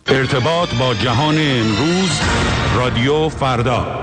ارتباط با جهان امروز، رادیو فردا.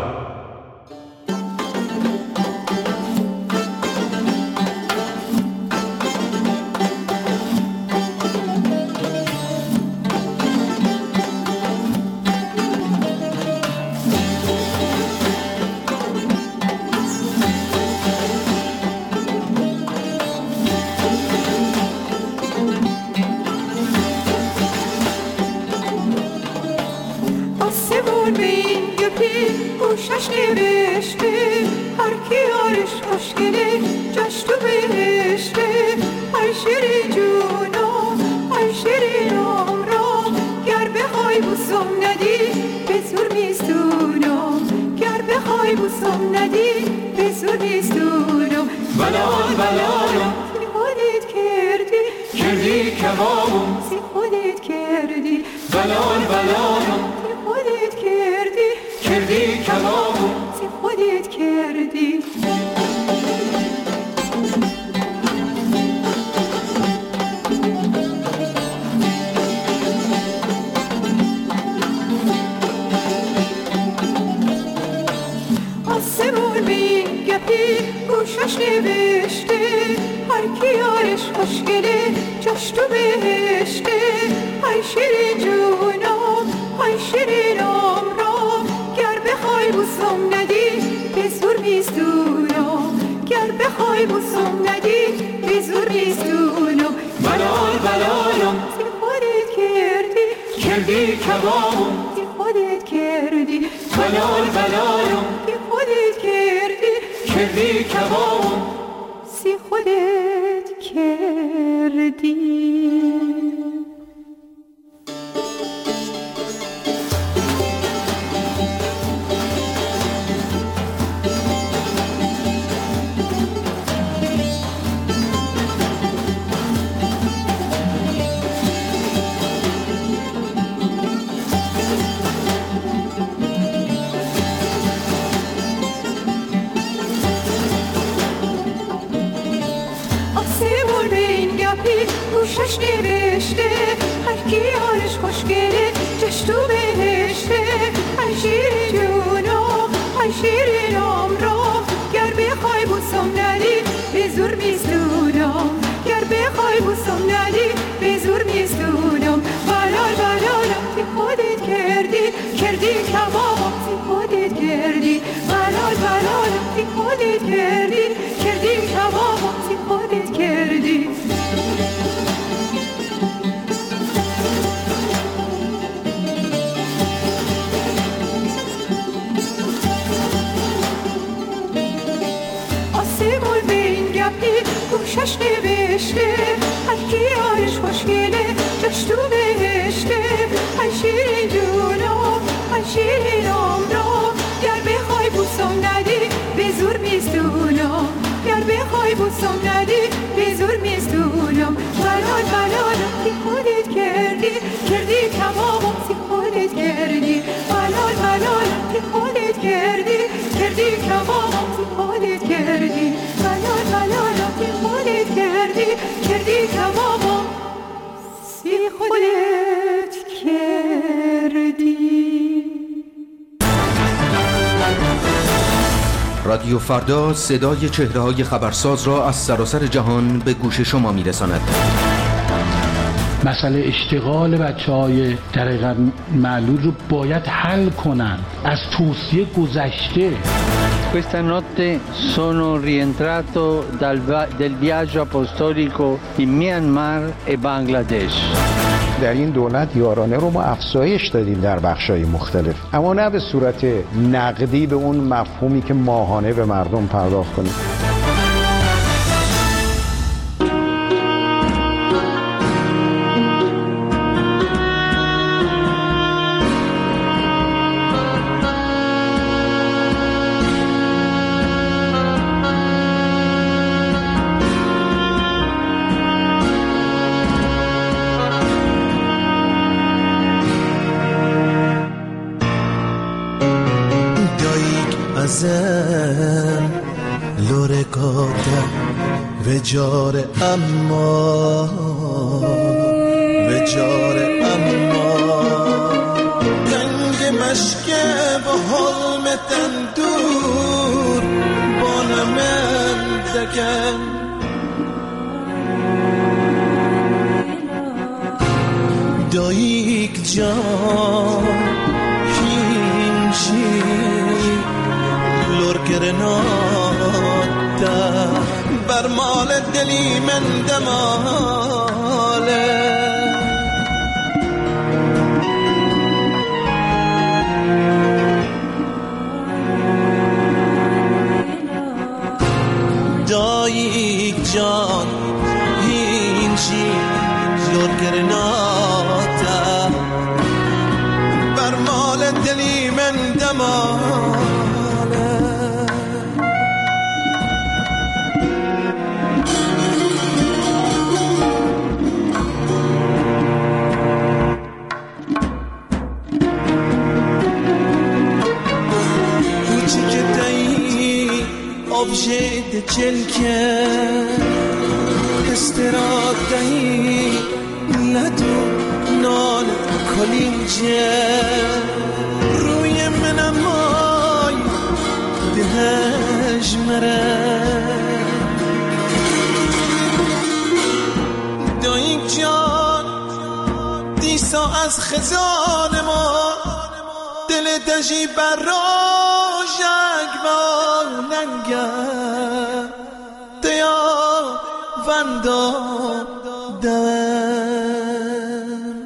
رادیو فردا صدای چهره‌های خبرساز را از سراسر جهان به گوش شما می‌رساند. مسئله اشتغال بچه‌های دقیقاً معلول رو باید حل کنن. از توصیه گذشته. Questa notte sono rientrato del viaggio apostolico in Myanmar e Bangladesh. در این دولت یارانه رو ما افزایش دادیم در بخش‌های مختلف، اما نه به صورت نقدی به اون مفهومی که ماهانه به مردم پرداخت کنیم. ازم lo ricorda vejare amma داییک جان هینچی لور گرناتا بر مال دلی من دماله داییک جان هینچی لور گرناتا بر مال دلی من دماله کوچی که دایی objet چلکه استرادهی ندو نال کلینجه روی منم مای دهش مره داییک جان دیسا از خزان ما دل دژی بر روشک با ننگر دیا وندو دم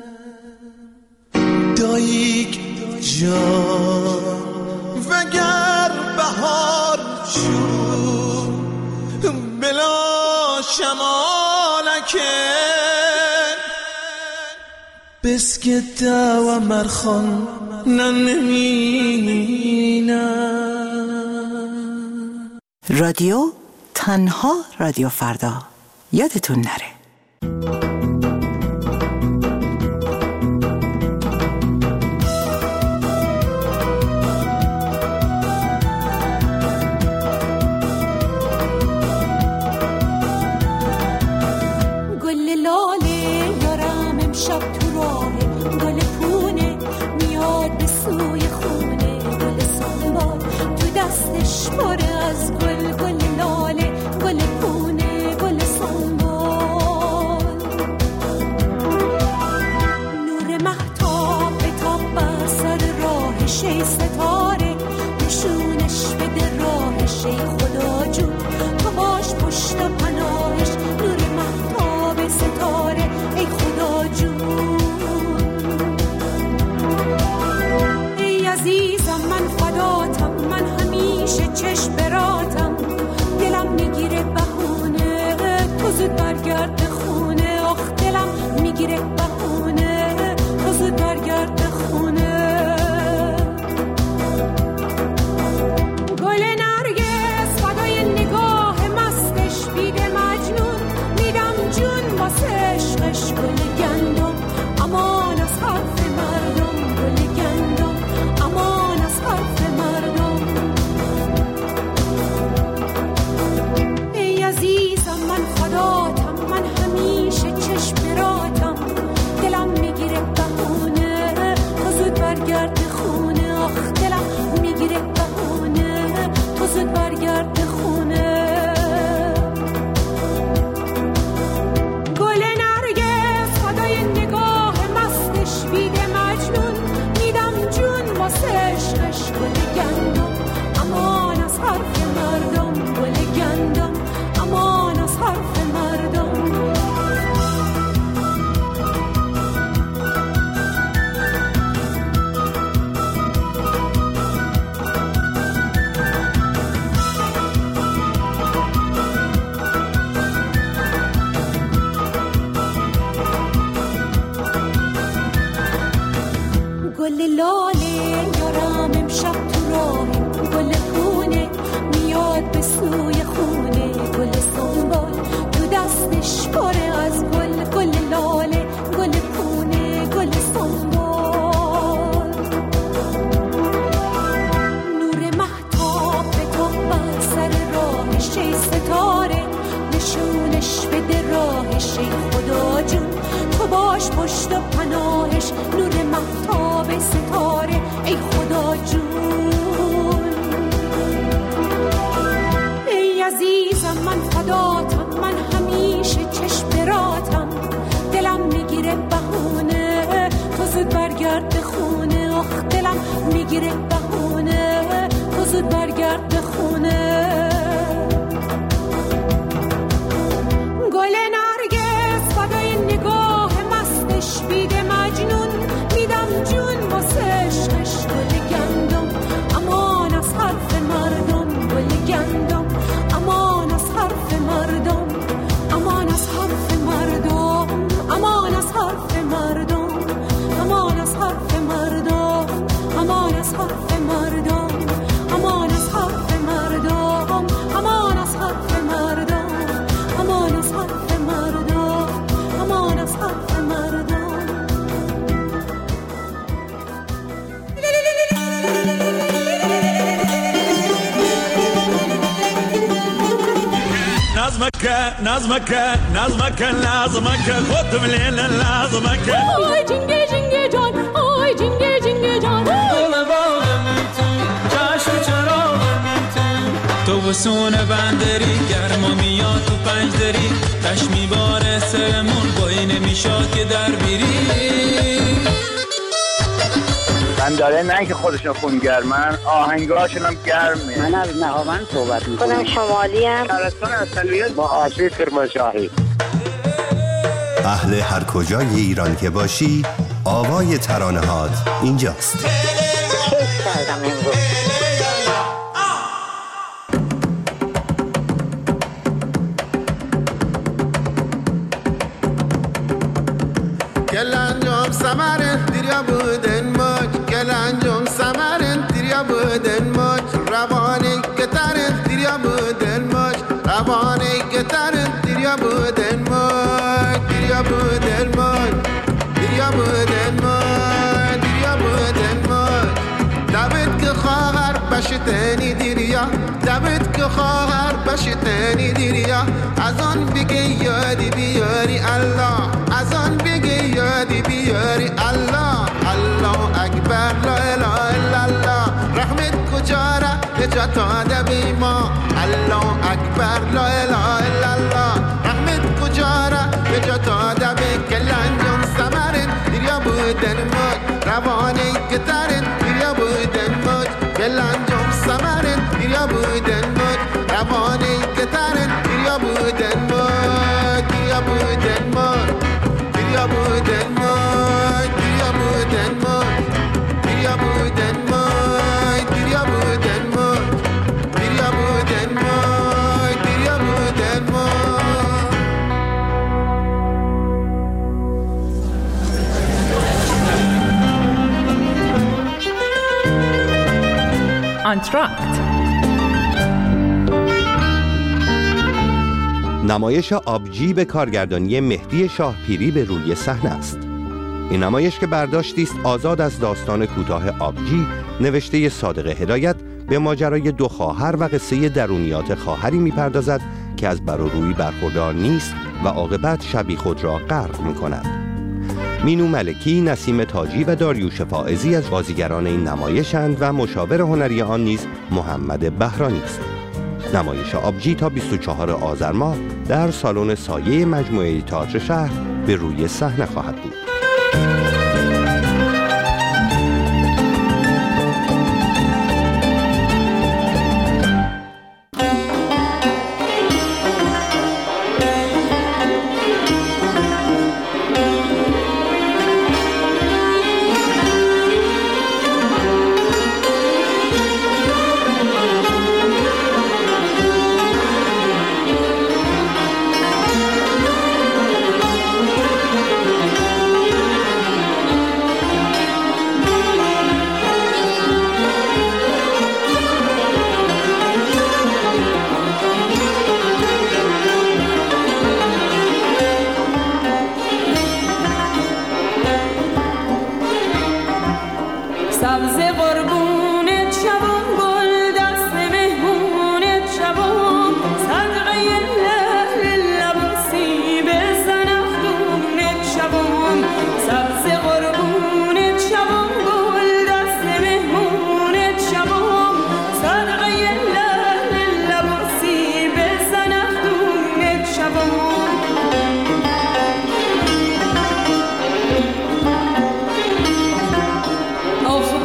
داییک جان وگر بهار شد بلا شمالکه بسکت و مرخان ننمینم. رادیو تنها رادیو فردا، یادتون نره. خدا جون تو باش پشت و پناهش نور مهتاب ستاره آخ دلم میگیره بهونه تو زود برگرد به خونه گل نرگس فدای نگاه مستش بیده مجنون میدم جون واسه عشقش گل گندم امان از حرف مردم گل گندم امان از حرف مردم امان از حرف مردم امان از حرف مردم امان از حرف مردم امان از حرف مردم امان از حرف مردم امان از حرف مردم امان از حرف مردم امان از حرف مردم نظمك لازمك خد من لازمك آی جنگه جنگه جان آی جنگه جنگه جان تو بسون بندری گرما میاد تو پنجدری تش میباره سرمون بایی نمیشاد که در بیری بنداره نه که خودشون خونگرمن آهنگاشون هم گرمه. من از نهاوند صحبت میکنم شمالی هم شهرستان اصلیت با آشی کرمانشاهی. اهل هر کجای ایران که باشی آوای ترانه هات اینجاست. کیف کردم امروز Gelanjom samarin dirya buden moj Gelanjom samarin dirya buden moj Ravani getarin dirya buden moj Ravani getarin dirya buden moj Dirya buden moj Dirya buden moj Dirya buden moj David که خواهر بشتنی دیریا David که خواهر بشتنی دیریا از آن بگی یادی بیاری الله از آن بگی یادی بیاری الله الله اکبر لا اله الا الله رحمت کجا را نجات آده بی ما الله اکبر لا اله الا الله رحمت کجا را نجات آده بی کلانجون سمرن دریا بودن مد روانی گترن دریا بودن مد کلانجون سمرن دریا بودن مد روانی گترن دریا بودن مد دریا بودن مد دریا بودن مد دریا بودن مد دریا بودن مد دریا بودن مد دریا بودن مد دریا بودن مد آنتراکت نمایش آبجی به کارگردانی مهدی شاهپیری به روی صحنه است. این نمایش که برداشتی است آزاد از داستان کوتاه آبجی نوشته صادق هدایت به ماجرای دو خواهر و قصه درونیات خواهری می‌پردازد که از بر و روی برخوردار نیست و عاقبت شبی خود را غرق می‌کند. مینو ملکی، نسیم تاجی و داریوش فائزی از بازیگران این نمایشند و مشاور هنری آن نیز محمد بهرانی است. نمایش آبجی تا 24 آذر ماه در سالن سایه مجموعه تئاتر شهر به روی صحنه خواهد بود. Oh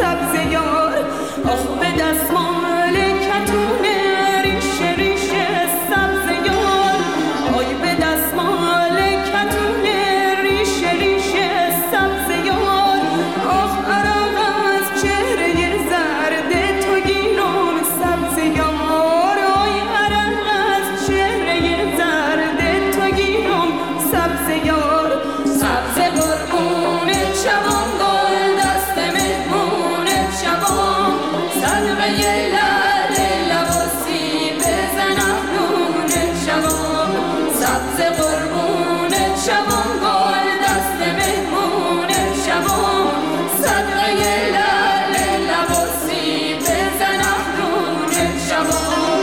سبز یار آخ به دستمال کتونه ریشه ریشه سبز یار آی به دستمال کتونه ریشه ریشه سبز یار آخ عرق از چهره زرد تو گیرم سبز یار آی عرق از چهره زرد تو گیرم سبز یار سبز قربون شبان گل دست مهمون شبان صدقه لعل لباسی بزن افنون شبان سبز قربون شبان گل دست مهمون شبان صدقه لعل لباسی بزن افنون شبان.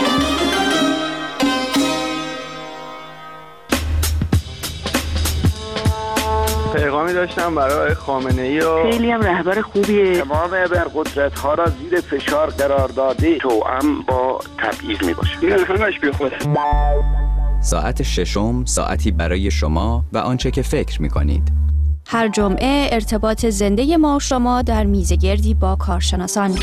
پیغامی داشتم برای خامنه‌ای و خیلی هم رهبر خوبیه. تمام ابرقدرت‌ها را زیر فشار قرار داده توأم با تبعیض میباشه. این همش بیخوده. ساعت ششم ساعتی برای شما و آنچه که فکر می‌کنید. هر جمعه ارتباط زنده ما و شما در میزگردی با کارشناسان.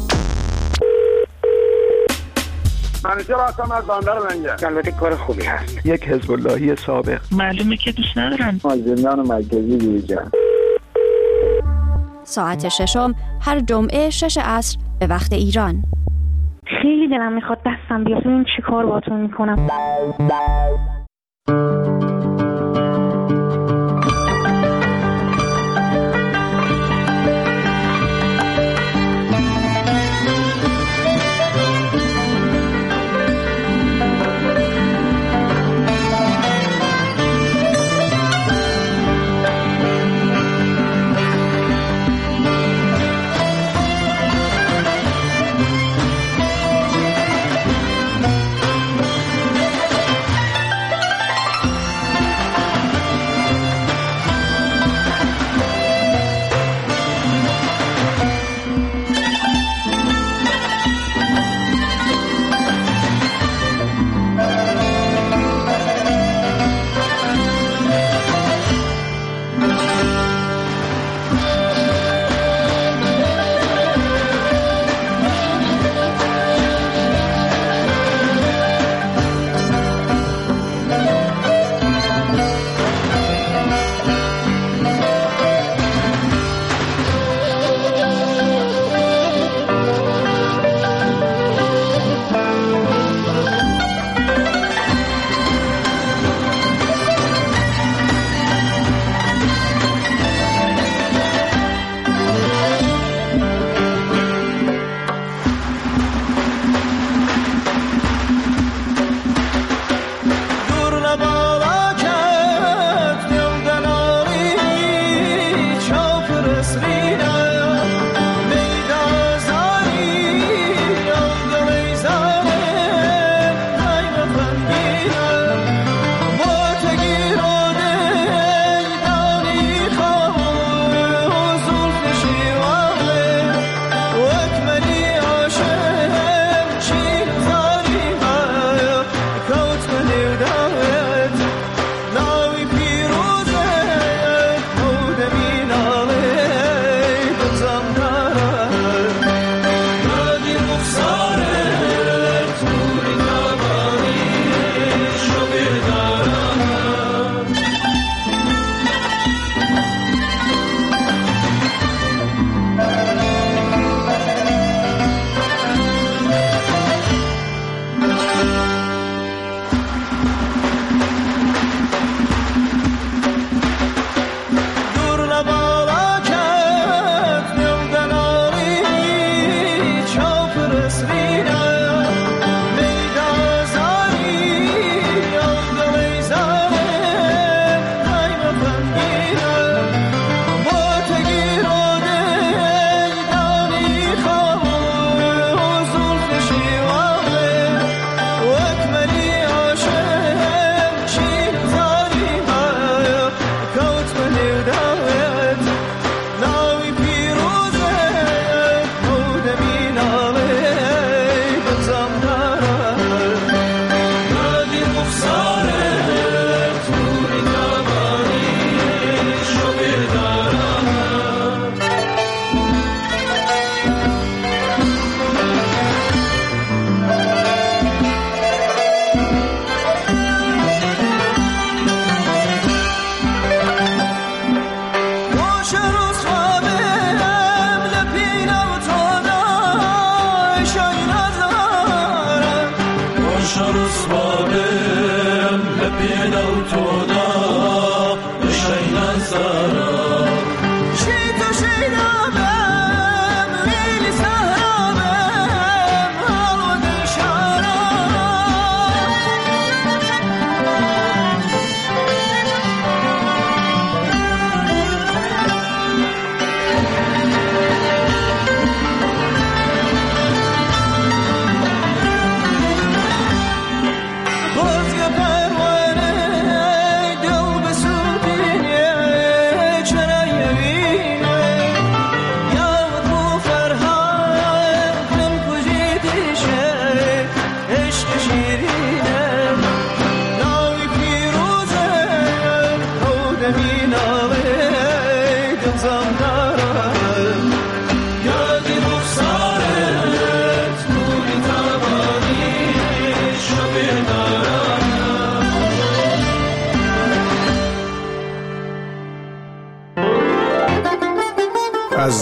منیجر هستم از بندر لنگر. البته کار خوبی هست. یک حزب اللهی سابق. معلومه که دوست ندارن. زندان مرکزی بیرجن. ساعت ششم هر جمعه 6 عصر به وقت ایران. خیلی دلم میخواد دستم بیاد این چی کار باتون میکنم.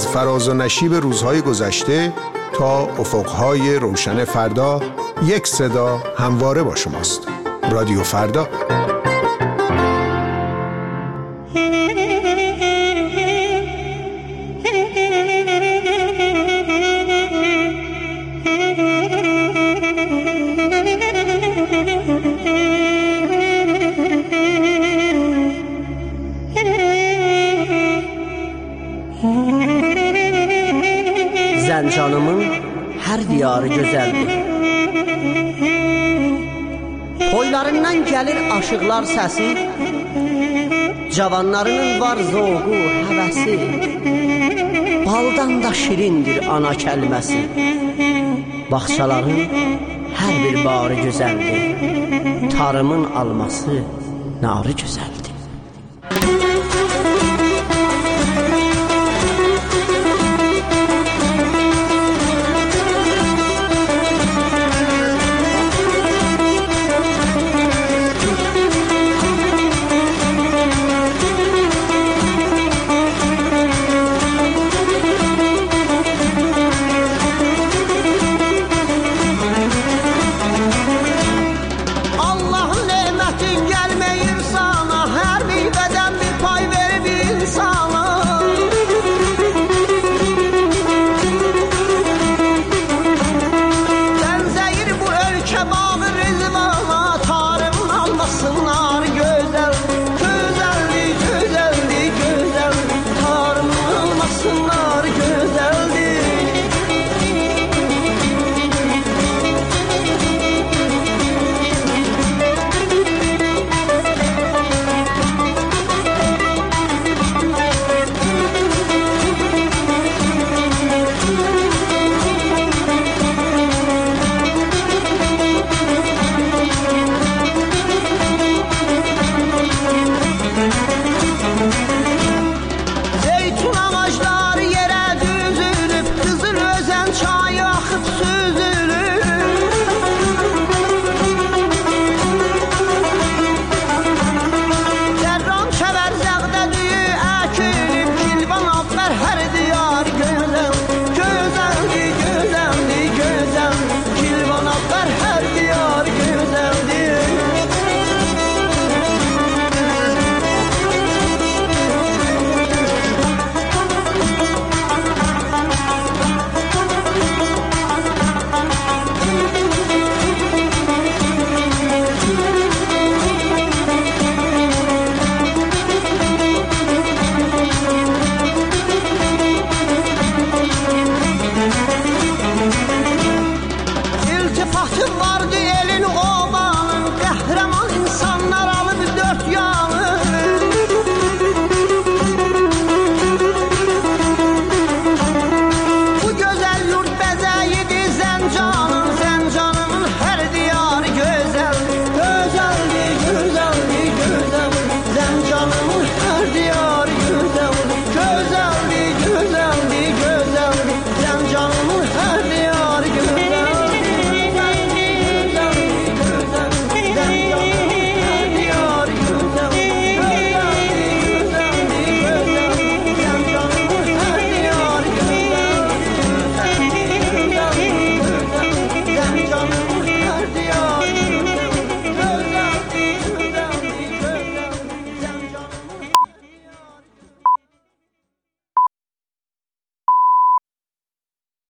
فراز و نشیب روزهای گذشته تا افقهای روشن فردا، یک صدا همواره با شماست. رادیو فردا. Zəncanımın hər diyarı gözəldir. Toylarından gəlir aşıqlar səsi, cavanlarının var zoğu, həvəsi. Baldan da şirindir ana kəlməsi. Bağçaların hər bir barı gözəldir. Tarımın alması narı gözəldir.